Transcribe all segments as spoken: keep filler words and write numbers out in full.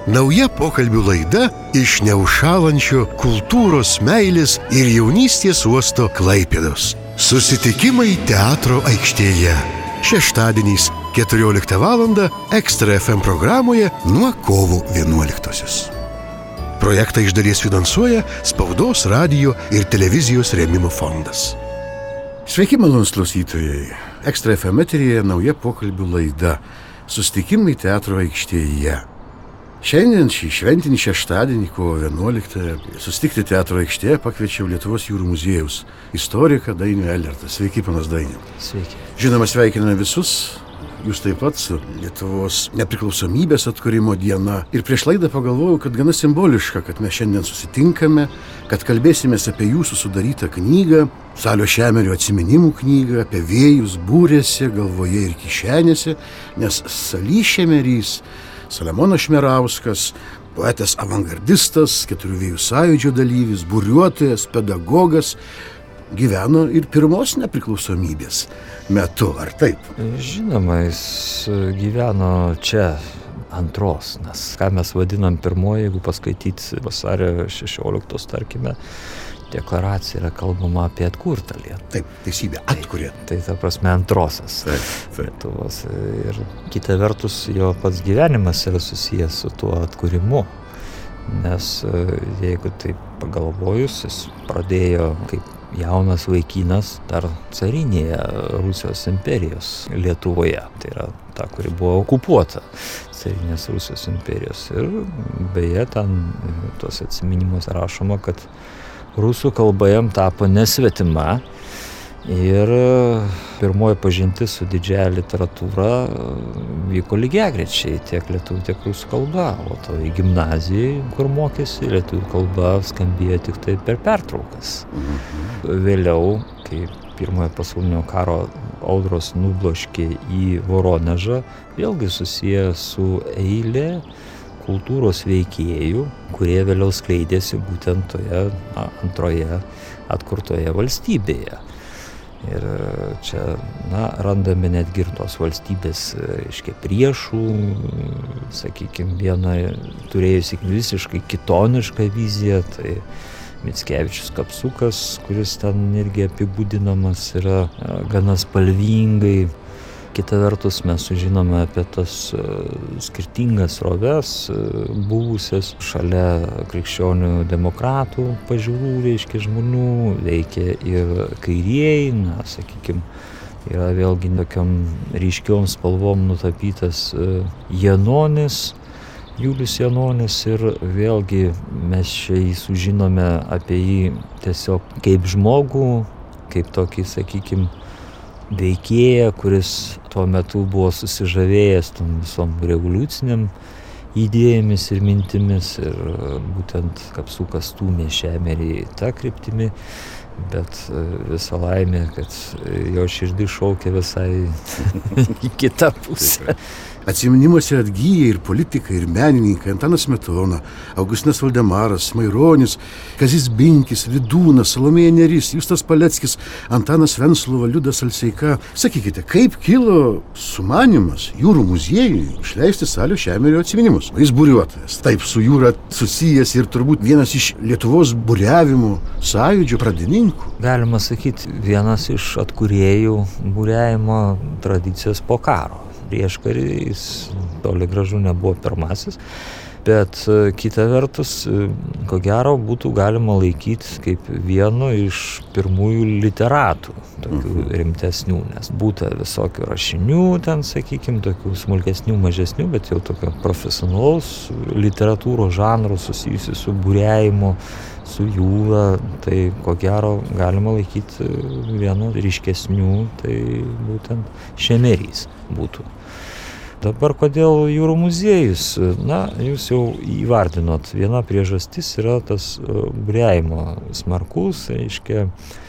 Nauja pokalbių laida iš neužšąlančio kultūros, meilės ir jaunystės uosto Klaipėdos. Susitikimai teatro aikštėje. Šeštadieniais keturioliktą valandą Ekstra F M programoje nuo kovo vienuoliktosios. Projektą iš dalies finansuoja Spaudos, radijo ir televizijos rėmimo fondas. Sveiki, malonūs klausytojai. Ekstra F M eteryje nauja pokalbių laida. Susitikimai teatro aikštėje. Šiandien šį šventinį šeštadienį, kovo vienuoliktąją, susitikti teatro aikštėje pakviečiau Lietuvos jūrų muziejaus istoriką Dainių Elertą. Sveiki, panas Dainiau. Sveiki. Žinoma, sveikiname visus, jūs taip pat su Lietuvos nepriklausomybės atkūrimo diena. Ir prieš laidą pagalvojau, kad gana simboliška, kad mes šiandien susitinkame, kad kalbėsimės apie jūsų sudarytą knygą, Salio Šemerio atsiminimų knygą, apie vėjus būrėse, galvoje ir kišenėse, nes Salys Šemerys, Saliamonas Šmerauskas, poetas avangardistas, Keturių vėjų sąjūdžio dalyvis, buriuotojas, pedagogas, gyveno ir pirmos nepriklausomybės metu, ar taip? Žinoma, jis gyveno čia antros, nes ką mes vadinam pirmoji, jeigu paskaityti vasario šešioliktos, tarkime, deklaracija yra kalbama apie atkurtą Lietuvą. Taip, teisybė, atkūrė. Tai, tai ta prasme antrosios taip, taip. Lietuvos. Ir kita vertus, jo pats gyvenimas yra susijęs su tuo atkūrimu. Nes jeigu taip pagalvojus, jis pradėjo kaip jaunas vaikinas dar carinėje Rusijos imperijos Lietuvoje. Tai yra ta, kuri buvo okupuota carinės Rusijos imperijos. Ir beje, ten tuos atsiminimuose rašoma, kad rusų kalba jam tapo nesvetima ir pirmoji pažintis su didžiąja literatūra vyko lygiagrečiai tiek lietuvių, tiek rusų kalba. O to į gimnazijai, kur mokėsi, lietuvių kalba skambėjo tik tai per pertraukas. Vėliau, kai pirmojo pasaulinio karo audros nubloškė į Voronežą, vėlgi susiję su eilė kultūros veikėjų, kurie vėliau skleidėsi būtent toje na, antroje atkurtoje valstybėje. Ir čia na, randame netgi ir tos valstybės, reiškia, priešų, sakykime, viena turėjusi visiškai kitonišką viziją, tai Mickevičius Kapsukas, kuris ten irgi apibūdinamas yra gana spalvingai. Kita vertus, mes sužinome apie tas skirtingas sroves buvusias šalia krikščionių demokratų pažiūrų, reiškia, žmonių, veikia ir kairieji, na, sakykime, yra vėlgi tokiom ryškiom spalvom nutapytas Janonis, Julius Janonis, ir vėlgi mes čia jį sužinome apie jį tiesiog kaip žmogų, kaip tokį, sakykime, veikėją, kuris tuo metu buvo susižavėjęs tom visom revoliuciniam idėjomis ir mintimis, ir būtent Kapsukas stūmė Šemerį tą kryptimį, bet visa laimė, kad jo širdis šaukė visai į kitą pusę. Atsiminimuose atgyja ir politikai, ir menininkai Antanas Smetona, Augustinas Valdemaras, Maironis, Kazys Binkis, Vidūnas, Salomėja Nėris, Justas Paleckis, Antanas Venclova, Liudas Alseika. Sakykite, kaip kilo sumanymas jūrų muziejui išleisti Salio Šemerio atsiminimus? Jis buriuotojas, taip su jūra susijęs ir turbūt vienas iš Lietuvos buriavimo sąjūdžio pradininkų. Galima sakyti, vienas iš atkūrėjų buriavimo tradicijos po karo. Prieškarį jis toli gražu nebuvo pirmasis, bet kita vertus, ko gero, būtų galima laikyti kaip vieno iš pirmųjų literatų, tokių rimtesnių, nes būta visokių rašinių ten, sakykime, tokių smulkesnių, mažesnių, bet jau tokio profesionalaus literatūros žanro susijusių su buriavimu, su jūra, tai ko gero galima laikyti vienu ryškesnių, tai būtent Šemerys būtų. Dabar kodėl jūrų muziejus? Na, jūs jau įvardinot, viena priežastis yra tas buriavimo smarkus, reiškia,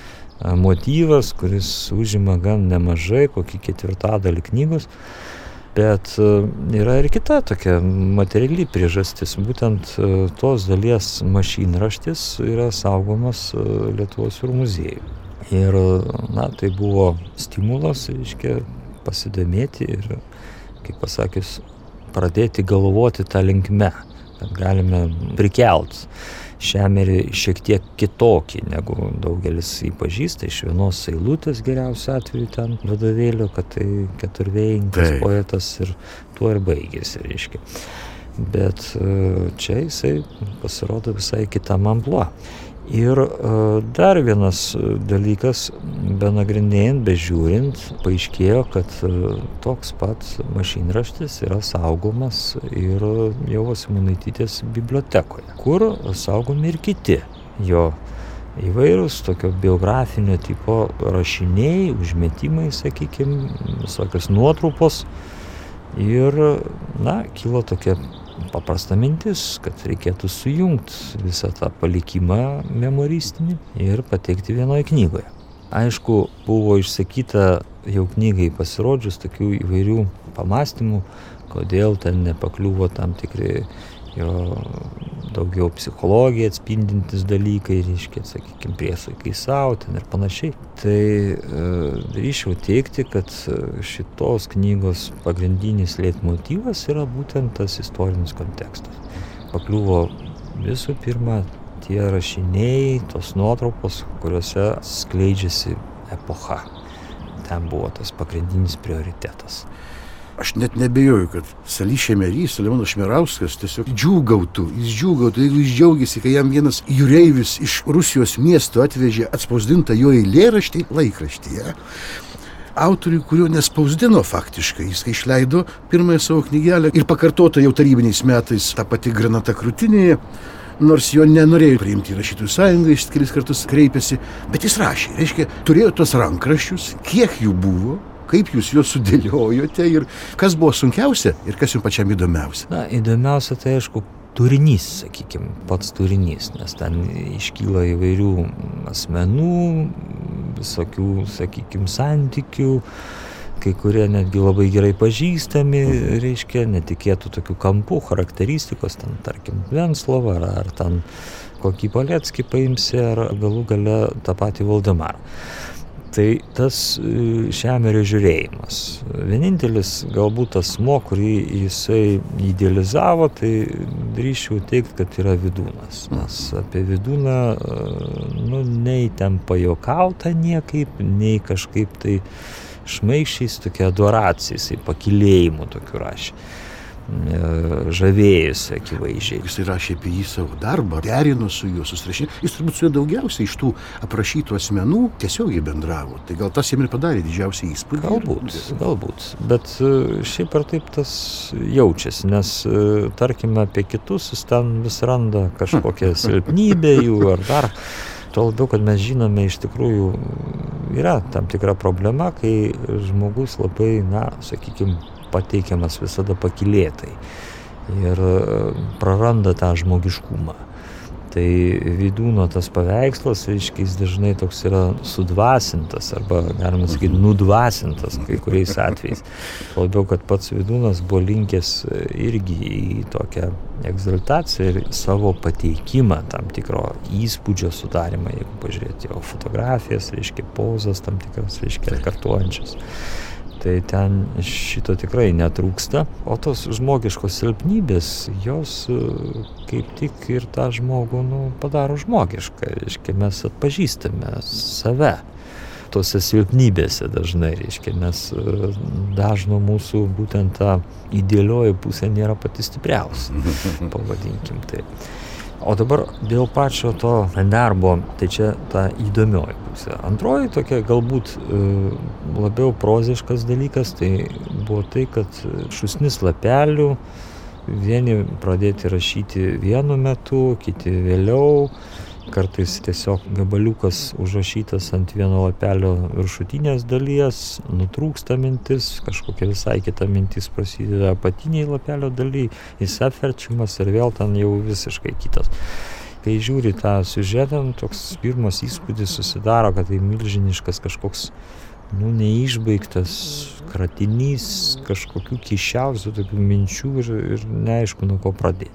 motyvas, kuris užima gan nemažai, kokį ketvirtadalį knygos. Bet yra ir kita tokia materiali priežastis, būtent tos dalies mašinraštis yra saugomas Lietuvos jūrų muziejuje. Ir, na, tai buvo stimulas, reiškia, pasidomėti ir, kaip pasakius, pradėti galvoti tą linkme, kad galime prikelt Šemerį šiek tiek kitokį, negu daugelis jį pažįsta, iš vienos eilutės geriausiu atveju ten vadovėlio, kad tai keturvėjinkas poetas ir tuo ir baigėsi, reiškia. Bet čia jisai pasirodo visai kitam amplua. Ir dar vienas dalykas, benagrinėjant, bežiūrint, paaiškėjo, kad toks pat mašinraštis yra saugomas ir Ievos Simonaitytės bibliotekoje, kur saugomi ir kiti jo įvairūs tokio biografinio tipo rašiniai, užmetimai, sakykime, visokios nuotrupos. Ir, na, kilo tokia paprasta mintis, kad reikėtų sujungti visą tą palikimą memoristinį ir pateikti vienoje knygoje. Aišku, buvo išsakyta jau knygai pasirodžius tokių įvairių pamastymų, kodėl ten nepakliuvo tam tikri jo daugiau psichologiją atspindintis dalykai, reiškia, sakykime, priesaikai sau ten ir panašiai. Tai e, drįsčiau teigti, kad šitos knygos pagrindinis leitmotyvas yra būtent tas istorinis kontekstas. Pakliuvo visų pirma tie rašiniai, tos nuotraukos, kuriuose skleidžiasi epocha. Ten buvo tas pagrindinis prioritetas. Aš net nebejoju, kad Salys Šemerys, Saliamonas Šmerauskas tiesiog džiūgautų, jis džiūgautų, jeigu jis džiaugiasi, kai jam vienas jūreivis iš Rusijos miesto atvežė atspausdintą jo eilėraštį laikraštyje. Autoriui, kurio nespausdino faktiškai, jis išleido pirmąją savo knygelę ir pakartota jau tarybiniais metais ta pati Granata krūtinėje, nors jo nenorėjo priimti rašytojų sąjungą, jis kelis kartus kreipėsi, bet jis rašė, reiškia, turėjo tos rankraščius, kiek jų buvo, kaip jūs juos sudėliojote ir kas buvo sunkiausia ir kas jums pačiam įdomiausia? Na, įdomiausia tai, aišku, turinys, sakykime, pats turinys, nes ten iškyla įvairių asmenų, visokių, sakykime, santykių, kai kurie netgi labai gerai pažįstami, reiškia, netikėtų tokių kampų, charakteristikos, ten, tarkim, Venclova, ar, ar ten kokį Paleckį paimsi, ar galų gale tą patį Valdemarą. Tai tas Šemerio žiūrėjimas. Vienintelis galbūt asmo, kurį jisai idealizavo, tai drįsčiau teigti, kad yra Vydūnas. Nes apie Vydūną, nu, nei ten pajokauta niekaip, nei kažkaip tai šmaikščiais tokia adoracija, jisai pakilėjimų tokių rašė. Žavėjusi akivaizdžiai. Jis rašė apie jį savo darbą, derino su juo, susirašė. Jis turbūt su juo daugiausiai iš tų aprašytų asmenų tiesiogiai bendravo. Tai gal tas jam ir padarė didžiausią įspūdį? Galbūt, galbūt. Bet šiaip ar taip tas jaučiasi, nes tarkime apie kitus jis ten vis randa kažkokią silpnybę jų ar dar. Tuo labiau, kad mes žinome, iš tikrųjų yra tam tikra problema, kai žmogus labai, na, sakykime, pateikiamas visada pakylėtai ir praranda tą žmogiškumą. Tai Vydūno tas paveikslas, reiškia, jis dažnai toks yra sudvasintas arba, galima sakyti, nudvasintas kai kuriais atvejais. Labiau, kad pats Vydūnas buvo linkęs irgi į tokią egzaltaciją ir savo pateikimą, tam tikro įspūdžio sudarimą, jeigu pažiūrėti jo fotografijas, reiškia, pozas tam tikras, reiškia, kartuojančias. Tai ten šito tikrai netrūksta, o tos žmogiškos silpnybės, jos kaip tik ir tą žmogų, nu, padaro žmogišką, reiškia, mes atpažįstame save tose silpnybėse dažnai, reiškia, nes dažno mūsų būtent ta idealioji pusė nėra pati stipriausia, pavadinkim tai. O dabar dėl pačio to darbo, tai čia ta įdomioji pusė. Antroji tokia galbūt labiau proziškas dalykas, tai buvo tai, kad šūsnis lapelių, vieni pradėti rašyti vienu metu, kiti vėliau, kartais tiesiog gabaliukas užrašytas ant vieno lapelio viršutinės dalies, nutrūksta mintis, kažkokia visai kita mintis prasideda apatiniai lapelio daly, jis apverčiamas ir vėl ten jau visiškai kitas. Kai žiūri tą siužetą, toks pirmas įspūdis susidaro, kad tai milžiniškas kažkoks, nu, neišbaigtas kratinys, kažkokių keisčiausių tokių minčių ir, ir neaišku, nuo ko pradėti.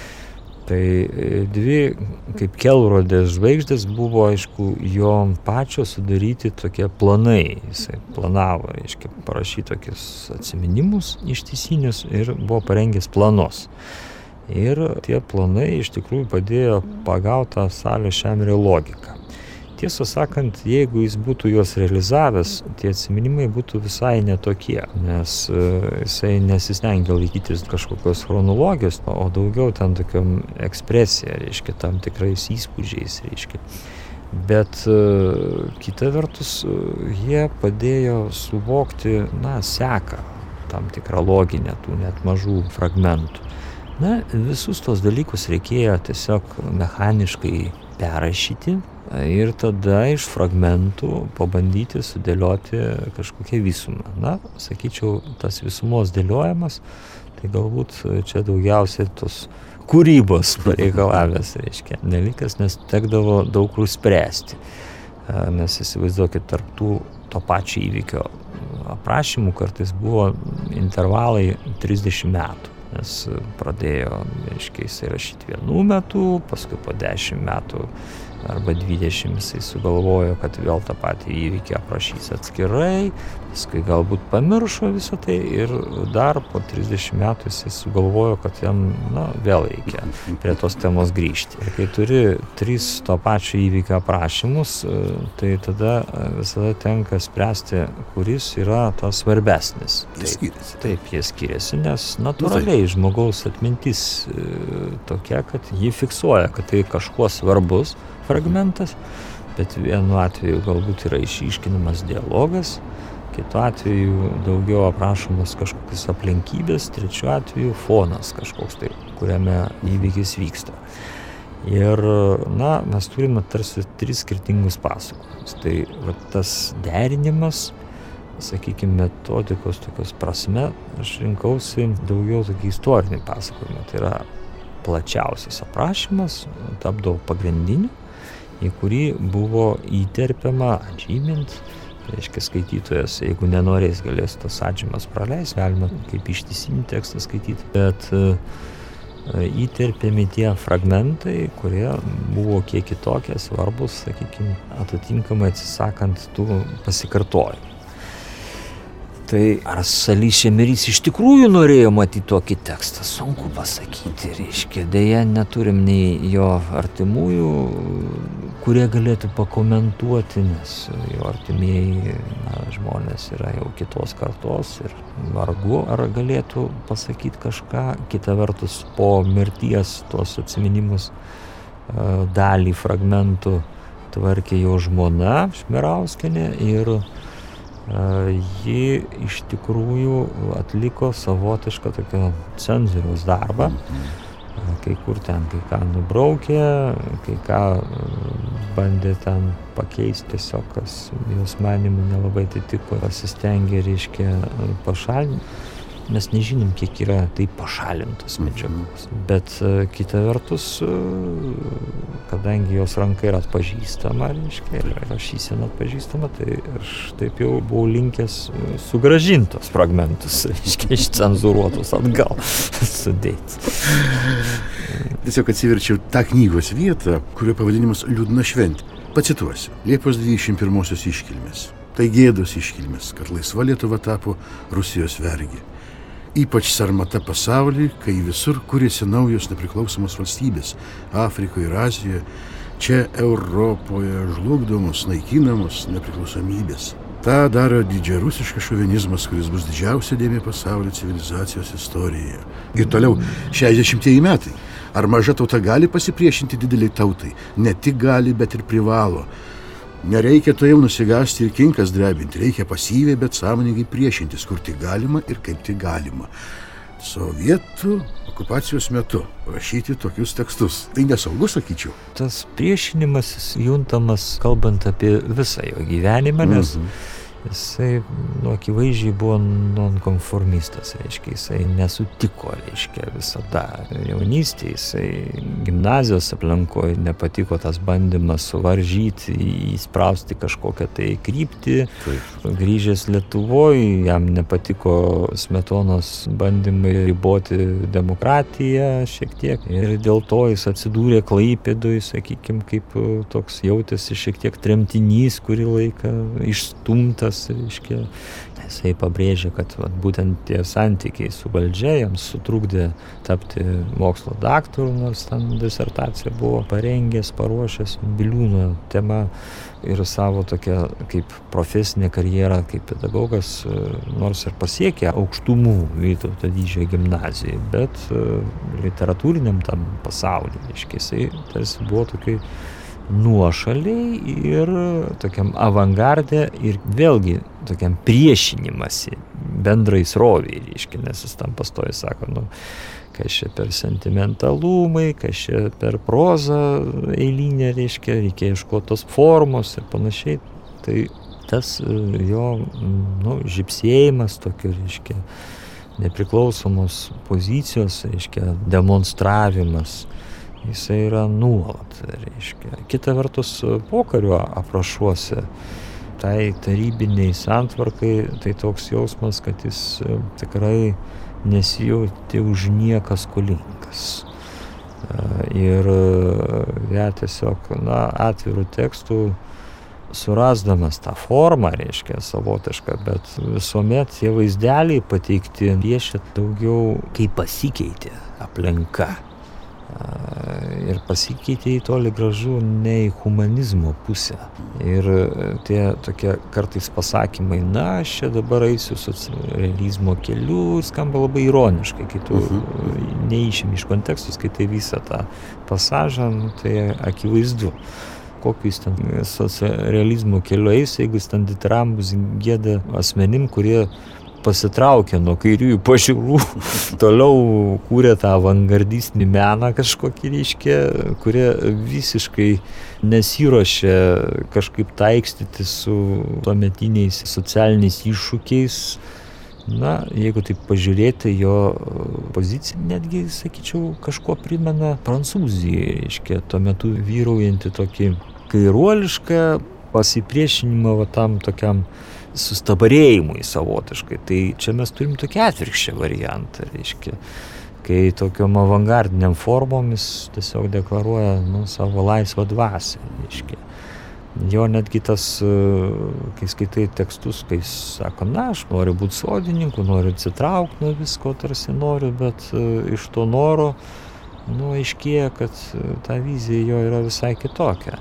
Tai dvi, kaip kelrodės žvaigždės, buvo, aišku, jo pačio sudaryti tokie planai. Jisai planavo, reiškia, parašyti tokius atsiminimus ištisinius ir buvo parengęs planus. Ir tie planai iš tikrųjų padėjo pagauti tą Salio Šemrio logiką. Tiesą sakant, jeigu jis būtų juos realizavęs, tie atsiminimai būtų visai netokie, nes jisai nesistengė laikytis kažkokios chronologijos, o daugiau ten tokiom ekspresija, reiškia, tam tikrais įspūdžiais, reiškia. Bet kita vertus, jie padėjo suvokti, na, seką, tam tikrą loginę, tų net mažų fragmentų. Na, visus tos dalykus reikėjo tiesiog mechaniškai perrašyti ir tada iš fragmentų pabandyti sudėlioti kažkokią visumą. Na, sakyčiau, tas visumos dėliojimas, tai galbūt čia daugiausiai tos kūrybos pareikalavęs, reiškia, dalykas, nes tekdavo daug kur spręsti. Nes įsivaizduokit, tarp tų to pačio įvykio aprašymų kartais buvo intervalai trisdešimt metų. Nes pradėjo, reiškia, jisai rašyti vienų metų, paskui po dešimt metų arba dvidešimt jisai sugalvojo, kad vėl tą patį įvykį aprašys atskirai, paskui galbūt pamiršo visą tai ir dar po trisdešimt metų jisai sugalvojo, kad jam, na, vėl reikia prie tos temos grįžti. Ir kai turi tris to pačio įvykio aprašymus, tai tada visada tenka spręsti, kuris yra tas svarbesnis. Jie skiriasi. Taip, jie skiriasi, nes natūraliai žmogaus atmintis tokia, kad jį fiksuoja, kad tai kažkuo svarbus fragmentas, bet vienu atveju galbūt yra išiškinamas dialogas, kitu atveju daugiau aprašomas kažkokios aplinkybės, trečiu atveju fonas kažkoks tai, kuriame įvykis vyksta. Ir, na, mes turime tarsi tris skirtingus pasakojimus. Tai va, tas derinimas, sakykime, metodikos tokios prasme, aš rinkausi daugiau tokį istorinį pasakojimą. Tai yra plačiausias aprašymas, tapdavo pagrindiniu, į kurį buvo įterpiama atžymint, reiškia, skaitytojas, jeigu nenorės, galės tas atžymas praleis, galima kaip ištisinį tekstą skaityti, bet įterpiami tie fragmentai, kurie buvo kiek kitokie, svarbus, sakykime, atitinkamai atsisakant tų pasikartojimų. Tai ar Salys Šemerys iš tikrųjų norėjo matyti tokį tekstą? Sunku pasakyti, reiškia. Deja, neturim nei jo artimųjų, kurie galėtų pakomentuoti, nes jo artimieji, na, žmonės yra jau kitos kartos ir vargu ar galėtų pasakyti kažką. Kita vertus, po mirties tuos atsiminimus dalį fragmentų tvarkė jo žmona Šmerauskienė ir ji iš tikrųjų atliko savotišką tokio cenzoriaus darbą. Kai kur ten kai ką nubraukė, kai ką bandė ten pakeisti tiesiog, kas jos manymu nelabai atitiko, pasistengė, reiškia, pašalinti. Mes nežinom, kiek yra taip pašalintos medžiagos. Bet kita vertus, kadangi jos ranka yra atpažįstama, reiškia, ir rašysena atpažįstama, tai aš taip jau buvau linkęs sugrąžintos fragmentus, reiškia, išcenzuruotus atgal sudėti. Tiesiog atsiverčiau tą knygos vietą, kurio pavadinimas Liūdna šventė. Pacituosiu. Liepos dvidešimt pirmosios iškilmės. Tai gėdos iškilmės, kad laisva Lietuva tapo Rusijos vergė. Ypač sarmata pasaulyje, kai visur kūrėsi naujos nepriklausomos valstybės – Afrikoje ir Azijoje, čia Europoje žlugdomos, naikinamos nepriklausomybės. Ta daro didžiarusiškas šovinizmas, kuris bus didžiausia dėmė pasaulio civilizacijos istorijoje. Ir toliau, šešiasdešimtieji metai. Ar maža tauta gali pasipriešinti dideliai tautai? Ne tik gali, bet ir privalo. Nereikia to jau nusigąsti ir kinkas drebinti, reikia pasyviai, bet sąmoningai priešintis, kur tik galima ir kaip tik galima. Sovietų okupacijos metu rašyti tokius tekstus. Tai nesaugu, sakyčiau. Tas priešinimas juntamas, kalbant apie visą jo gyvenimą, nes mm-hmm. jisai, nu, akivaizdžiai buvo nonkonformistas, reiškia, jisai nesutiko, reiškia, visada. Jaunystėje jisai gimnazijos aplinkoje nepatiko tas bandymas suvaržyti, įsprausti kažkokią tai kryptį. Taip. Grįžęs Lietuvoje, jam nepatiko Smetonos bandymai riboti demokratiją šiek tiek. Ir dėl to jis atsidūrė Klaipėdoje, sakykime, kaip toks jautėsi šiek tiek tremtinys kurį laiką, išstumtas pedagogas, reiškia, jisai pabrėžia, kad vat, būtent tie santykiai su valdžia jiems sutrukdė tapti mokslo daktaru, nors ten disertaciją buvo parengęs, paruošęs Biliūno tema ir savo tokią kaip profesinę karjerą kaip pedagogas, nors ir pasiekė aukštumų Vytauto Didžiojo gimnazijai, bet literatūriniam tam pasaulyje, reiškia, jisai tarsi buvo tokiai nuošaliai ir tokiam avangardė ir vėlgi tokiam priešinimasi bendrai sroviai, reiškia, nes jis tam pastoja sako, nu, kas čia per sentimentalumai, kas čia per prozą eilinę, reiškia, reikia ieškoti tos formos ir panašiai. Tai tas jo, nu, žybsėjimas tokio, reiškia, nepriklausomos pozicijos, reiškia, demonstravimas, jisai yra nuolat, reiškia. Kita vertus, pokario aprašuose, tai tarybiniai santvarkai, tai toks jausmas, kad jis tikrai nesijauti už nieką skolingas. Ir ja tiesiog, na, atvirų tekstų surasdamas tą formą, reiškia, savotišką, bet visuomet tie vaizdeliai pateikti piešia daugiau, kaip pasikeitė aplinka. Ir pasikeitė į toli gražu ne į humanizmo pusę. Ir tie tokie kartais pasakymai, na, aš čia dabar eisiu socializmo keliu, skamba labai ironiškai, kai tu uh-huh. neišimi iš kontekstus, kai tai visą tą pasažą, nu, tai akivaizdu. Kokiu jis ten socializmo keliu eis, jeigu jis ten ditirambus gėda asmenim, kurie pasitraukė nuo kairiųjų pažiūrų, toliau kūrė tą avangardistinį meną kažkokį, reiškia, kurie visiškai nesiruošė kažkaip taikstyti su tuometiniais socialiniais iššūkiais. Na, jeigu taip pažiūrėti, jo pozicija netgi, sakyčiau, kažko primena Prancūzijai, reiškia, tuo metu vyraujantį tokį kairuolišką pasipriešinimą va tam tokiam sustabarėjimui savotiškai. Tai čia mes turim tokį atvirkščią variantą, reiškia, kai tokiom avangardiniam formomis tiesiog deklaruoja, nu, savo laisvą dvasią, reiškia. Jo netgi tas, kai skaitai tekstus, kai sako, na, aš noriu būti sodininku, noriu atsitraukti nuo visko, tarsi noriu, bet iš to noro, nu, aiškėja, kad ta vizija jo yra visai kitokia.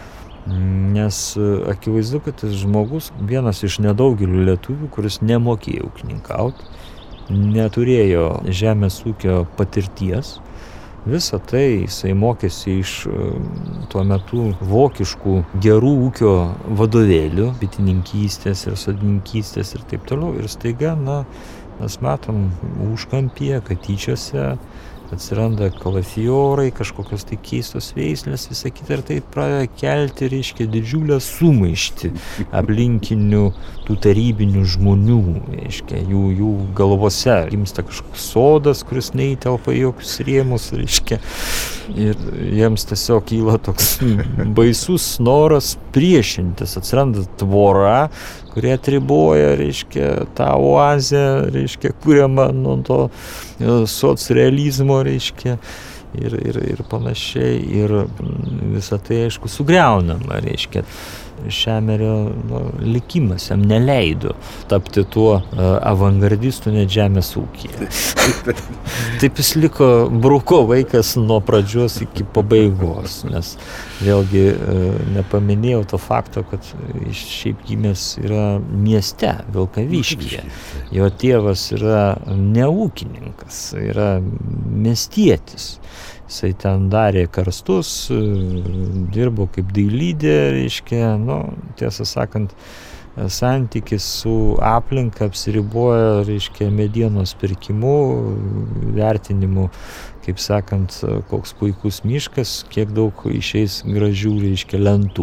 Nes akivaizdu, kad tas žmogus, vienas iš nedaugelių lietuvių, kuris nemokėjo ūkininkauti, neturėjo žemės ūkio patirties, visą tai jisai mokėsi iš tuo metu vokiškų gerų ūkio vadovėlių, bitininkystės ir sodininkystės ir taip toliau. Ir staiga, na, mes matom užkampyje, katyčiose atsiranda kalafiorai, kažkokios tai keistos veislės, visą kitą, ir tai pradeda kelti, reiškia, didžiulę sumaištį aplinkinių tų tarybinių žmonių, reiškia, jų, jų galvose gimsta kažkoks sodas, kuris neįtelpa į jokius rėmus, reiškia, ir jiems tiesiog kyla toks baisus noras priešintis, atsiranda tvora, kurie atriboja, reiškia, tą oazę, reiškia, kuriamą nuo to socrealizmo, reiškia, ir, ir, ir panašiai, ir visą tai, aišku, sugriaunama, reiškia. Šemerio, nu, likimas jam neleido tapti tuo uh, avangardistu net žemės ūkyje. Taip jis liko bruko vaikas nuo pradžios iki pabaigos, nes vėlgi uh, nepaminėjau to fakto, kad iš šiaip gimęs yra mieste, Vilkaviškyje. Jo tėvas yra ne ūkininkas, yra miestietis. Jisai ten darė karstus, dirbo kaip dailydė, reiškia, nu, tiesą sakant, santykis su aplinka apsiriboja, reiškia, medienos pirkimu, vertinimu, kaip sakant, koks puikus miškas, kiek daug išeis gražių, reiškia, lentų.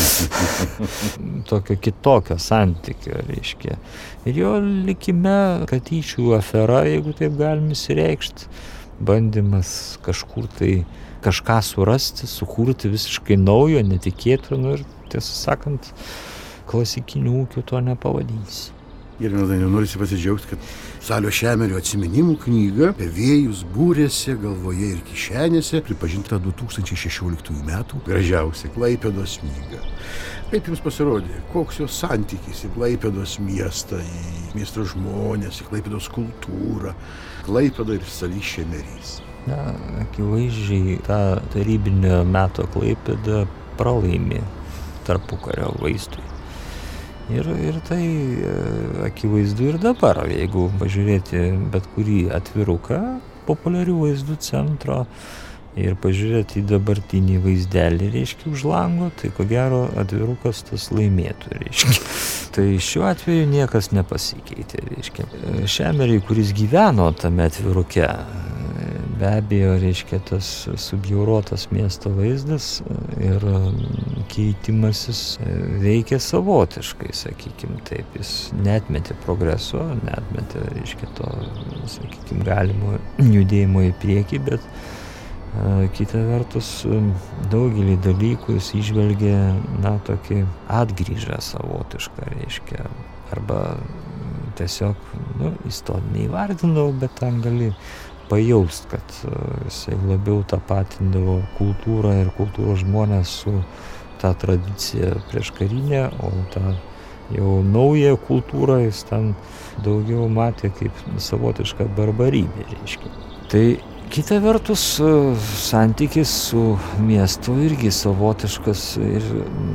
Tokio kitokio santykio, reiškia. Ir jo likime katyčių afera, jeigu taip galim įsireikšti, bandymas kažkur tai kažką surasti, sukurti visiškai naujo, netikėto, nu ir tiesą sakant, klasikiniu ūkiu to nepavadinsi. Ir norisi pasidžiaugti, kad Salio Šemerio atsiminimų knyga apie vėjus būrėse, galvoje ir kišenėse pripažinta du tūkstančiai šešioliktųjų metų gražiausia Klaipėdos knyga. Kaip jums pasirodė, koks jos santykis į Klaipėdos miestą, į miesto žmonės, į Klaipėdos kultūrą, Klaipėda ir Salys Šemerys? Na, akivaizdžiai tą tarybinio meto Klaipėda pralaimi tarpukario vaizdui. Ir, ir tai akivaizdu ir dabar, jeigu pažiūrėti bet kurį atviruką populiarių vaizdų centro ir pažiūrėti į dabartinį vaizdelį, reiškia, už lango, tai ko gero atvirukas tas laimėtų, reiškia. Tai šiuo atveju niekas nepasikeitė, reiškia. Šemeriui, kuris gyveno tame atviruke, be abejo, reiškia, tas subjaurotas miesto vaizdas ir keitimasis veikia savotiškai, sakykim taip. Jis neatmetė progreso, neatmetė, reiškia, to, sakykim, galimo judėjimo į priekį, bet kita vertus, daugelį dalykų jis įžvelgė, na, tokį atgrįžą savotišką, reiškia, arba tiesiog, nu, jis to neįvardindavo, bet ten gali pajaust, kad jisai labiau tapatindavo kultūrą ir kultūros žmonės su tą tradiciją prieškarinę, o tą jau naują kultūrą jis ten daugiau matė kaip savotišką barbarybę, reiškia. Tai kita vertus, santykis su miestu irgi savotiškas ir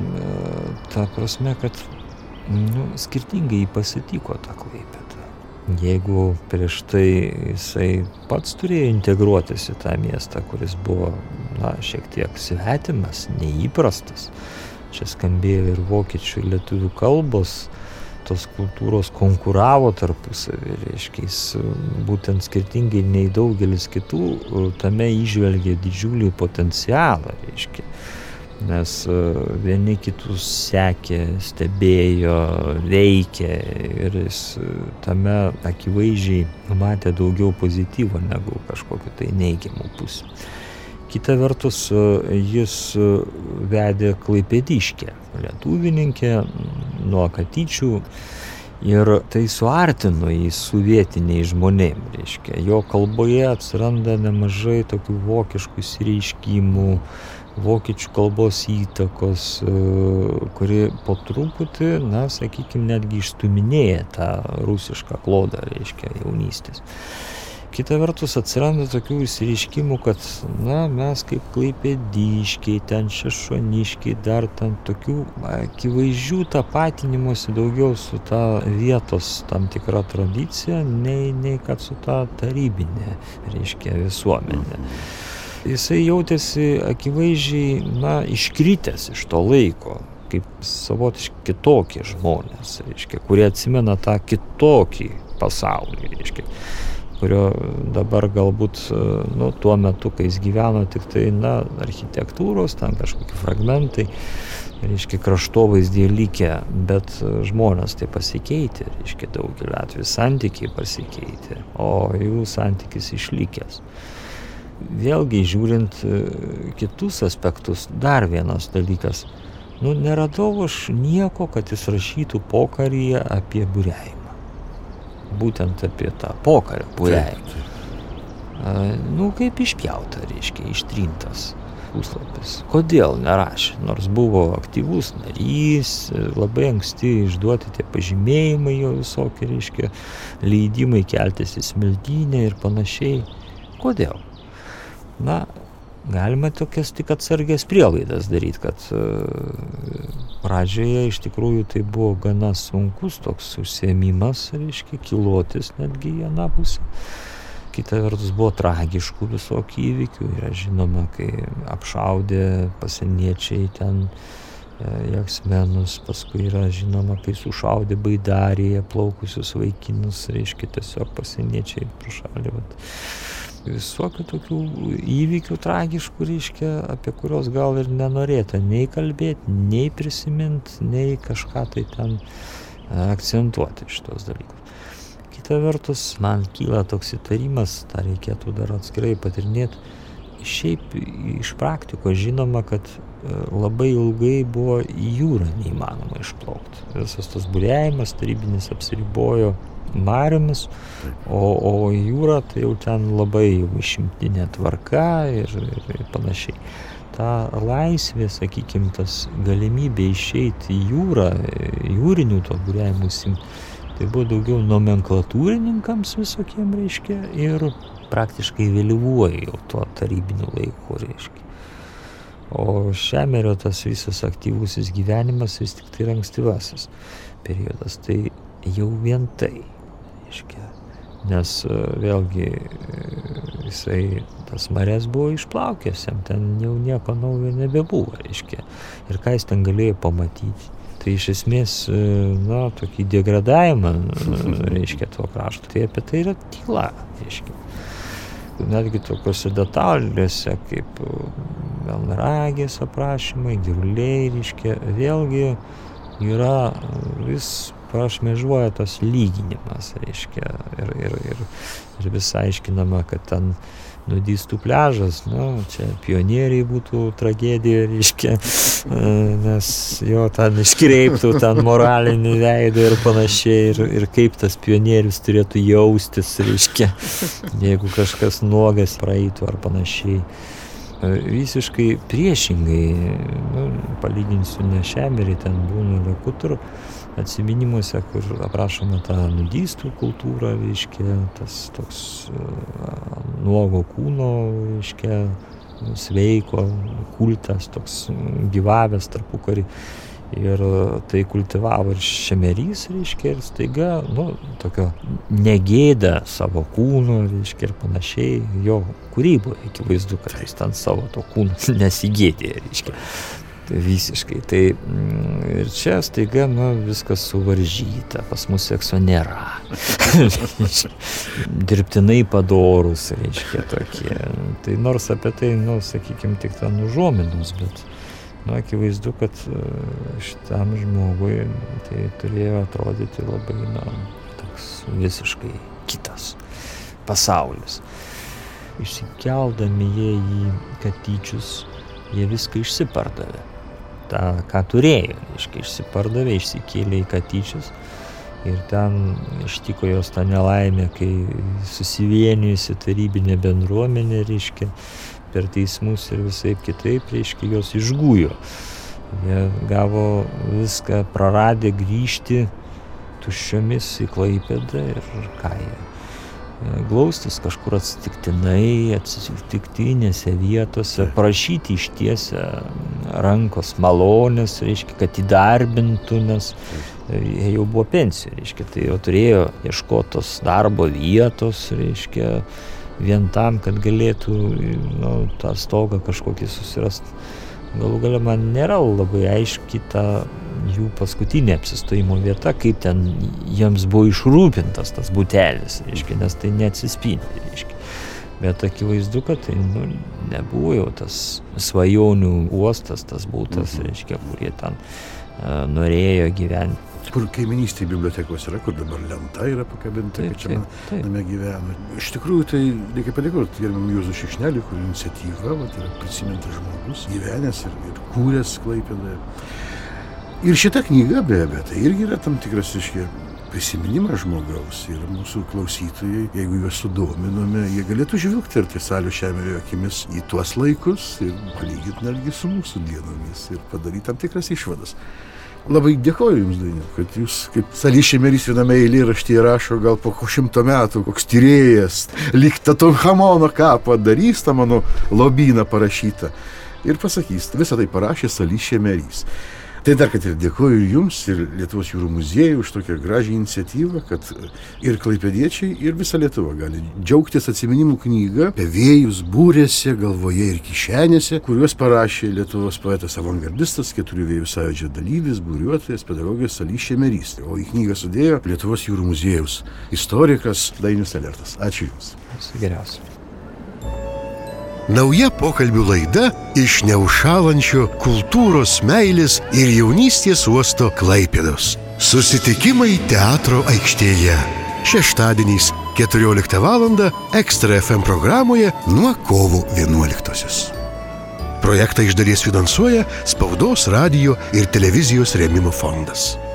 ta prasme, kad, nu, skirtingai jį pasitiko tą Klaipėdą. Jeigu prieš tai jisai pats turėjo integruotis į tą miestą, kuris buvo, na, šiek tiek svetimas, neįprastas, čia skambėjo ir vokiečių, ir lietuvių kalbos, tos kultūros konkuravo tarpusavį, reiškia, jis būtent skirtingai nei daugelis kitų tame įžvelgė didžiulį potencialą, reiškia, nes vieni kitus sekė, stebėjo, veikė ir jis tame akivaizdžiai matė daugiau pozityvo negu kažkokiu tai neigiamų pusių. Kita vertus, jis vedė klaipėdiškę lietuvininkę nuo Katyčių ir tai suartino jį su vietiniais žmonėm, reiškia. Jo kalboje atsiranda nemažai tokių vokiškų išsireiškimų, vokiečių kalbos įtakos, kuri po truputį, na, sakykime, netgi išstuminėja tą rusišką klodą, reiškia, jaunystės. Kita vertus atsiranda tokių išsireiškimų, kad, na, mes kaip klaipėdiškiai, ten šešuoniškiai, dar ten tokių akivaizdžių tapatinimosi daugiau su ta vietos tam tikra tradicija, nei, nei kad su ta tarybinė, reiškia, visuomenė. Jisai jautėsi akivaizdžiai, na, iškritęs iš to laiko, kaip savotiškai kitokie žmonės, reiškia, kurie atsimena tą kitokį pasaulį, reiškia, kurio dabar galbūt, nu, tuo metu, kai jis gyveno, tik tai, na, architektūros, ten kažkokie fragmentai, reiškia, kraštovaizdį likę, bet žmonės tai pasikeitė, reiškia, daugelį atvejų santykiai pasikeitė, o jų santykis išlikęs. Vėlgi, žiūrint kitus aspektus, dar vienas dalykas, nu, neradau aš nieko, kad jis rašytų pokaryje apie buriavimą. Būtent apie tą pokario buriavimą. Nu, kaip išpjauta, reiškia, ištrintas puslapis. Kodėl nerašė? Nors buvo aktyvus narys, labai anksti išduoti tie pažymėjimai jo visokie, reiškia, leidimai keltis į smiltynę ir panašiai. Kodėl? Na, galima tokias tik atsargias prielaidas daryti, kad pradžioje iš tikrųjų tai buvo gana sunkus toks užsiėmimas, reiškia, kilotis netgi į aną pusę. Kita vertus buvo tragiškų visokių įvykių, yra žinoma, kai apšaudė pasieniečiai ten jaksmenus, paskui yra žinoma, kai sušaudė Baidarėje plaukusius vaikinus, reiškia, tiesiog pasieniečiai prašalė. Visokių tokių įvykių tragiškų, reiškia, apie kurios gal ir nenorėta nei kalbėti, nei prisiminti, nei kažką tai ten akcentuoti šitos dalykus. Kita vertus, man kyla toks įtarimas, tą reikėtų dar atskirai patirinėti. Šiaip iš praktikos žinoma, kad labai ilgai buvo į jūrą neįmanoma išplaukti. Visas tas buriavimas tarybinis apsiribojo mariomis, o, o jūra tai jau ten labai jau išimtinė tvarka ir, ir, ir panašiai. Ta laisvė, sakykime, tas galimybė išeiti į jūrą, jūrinių to buriavimų užsiimti, tai buvo daugiau nomenklatūrininkams visokiem, reiškia, ir praktiškai vėlyvuoju jau tuo tarybiniu laiku, reiškia. O Šemerio tas visas aktyvusis gyvenimas vis tik tai ankstyvasis periodas, tai jau vien tai, reiškia. Nes vėlgi jisai tas marias buvo išplaukęs, jam ten jau nieko naujo nebebuvo, reiškia. Ir ką jis ten galėjo pamatyti. Tai iš esmės, na, tokį degradavimą, reiškia, to krašto. Tai apie tai yra tyla, reiškia. Netgi tokiuose detalėse, kaip Melnragės aprašymai, Giruliai, reiškia, vėlgi yra vis prašmėžuoja tas lyginimas, reiškia, ir, ir, ir, ir vis aiškinama, kad ten nudystų pliažas, nu, čia pionieriai būtų tragedija, reiškia, nes jo ten iškreiptų ten moralinį veidą ir panašiai, ir, ir kaip tas pionierius turėtų jaustis, reiškia, jeigu kažkas nuogas praeitų ar panašiai. Visiškai priešingai, nu, palyginsiu ne Šemerį, ten Bruno Lekutur atsiminimuose, kur aprašoma tą nudystų kultūrą, reiškia, tas toks uh, nuogo kūno, reiškia, sveiko kultas, toks gyvavęs tarpukarį. Ir tai kultivavo ir Šemerys, reiškia, ir staiga, nu, tokio negėda savo kūno, reiškia, ir panašiai, jo kūryboje, akivaizdu, kad jis ten savo to kūno nesigėdė, reiškia. Tai visiškai. Tai ir čia staiga, nu, viskas suvaržyta, pas mus sekso nėra. Dirbtinai padorus, reiškia, tokie. Tai nors apie tai, nu, sakykim, tik ten užuominus, bet nu, akivaizdu, kad šitam žmogui tai turėjo atrodyti labai, na, toks visiškai kitas pasaulis. Išsikeldami jie į Katyčius, jie viską išsipardavė. Ta, ką turėjo, reiškia, išsipardavė, išsikėlė į Katyčius ir ten ištiko jos tą nelaimę, kai susivienijusi tarybinė bendruomenė, reiškia, per teismus ir visaip kitaip, reiškia, jos išgūjo. Jie gavo viską praradę grįžti tuščiomis į Klaipėdą ir ką jie. Glaustis kažkur atsitiktinai, atsitiktinėse vietose, prašyti ištiesę rankos malonės, reiškia, kad įdarbintų, nes jie jau buvo pensijų, reiškia, tai jau turėjo ieškotos darbo vietos, reiškia, vien tam, kad galėtų, nu, tą stogą kažkokį susirast. Galų gale man nėra labai aiški ta jų paskutinė apsistojimo vieta, kaip ten jiems buvo išrūpintas tas butelis, reiškia, nes tai neatsispindi, reiškia. Bet akivaizdu, kad tai, nu, nebuvo jau tas svajonių uostas, tas būtas, reiškia, kur jie ten uh, norėjo gyventi. Kur kaiminystėje bibliotekos yra, kur dabar lenta yra pakabinta, kad čia name gyvena. Iš tikrųjų, tai reikia padėkoti gerbiamam Juozui Šikšneliui, kur iniciatyva, vat, yra prisimintas žmogus, gyvenęs ir, ir kūręs Klaipėdoje. Ir šita knyga, be abejo, tai irgi yra tam tikras, reiškia, prisiminimas žmogaus. Ir mūsų klausytojai, jeigu juos sudominome, jie galėtų žvilgterti Salio Šemerio akimis į tuos laikus ir palyginti netgi su mūsų dienomis ir padaryti tam tikras išvadas. Labai dėkoju Jums, Dainiau, kad Jūs, kaip Salys Šemerys viename eilėraštyje rašo, gal po šimto metų koks tyrėjas, lyg Tutanchamono kapą darys tą mano lobyną parašytą ir pasakys, visą tai parašė Salys Šemerys. Tai dar kad ir dėkoju ir Jums, ir Lietuvos jūrų muziejui už tokią gražią iniciatyvą, kad ir klaipėdiečiai, ir visa Lietuva gali džiaugtis atsiminimų knygą apie vėjus būrėse, galvoje ir kišenėse, kuriuos parašė Lietuvos poetas avangardistas, keturių vėjų sąjūdžio dalyvis, būriuotojas, pedagogas Salys Šemerys. O į knygą sudėjo Lietuvos jūrų muziejaus istorikas Dainius Elertas. Ačiū Jums. Viso geriausio. Nauja pokalbių laida iš neužšąlančio kultūros meilės ir jaunystės uosto Klaipėdos. Susitikimai teatro aikštėje. Šeštadieniais keturioliktą valandą Ekstra F M programoje nuo kovo vienuoliktosios. Projektą iš dalies finansuoja Spaudos, radijo ir televizijos rėmimo fondas.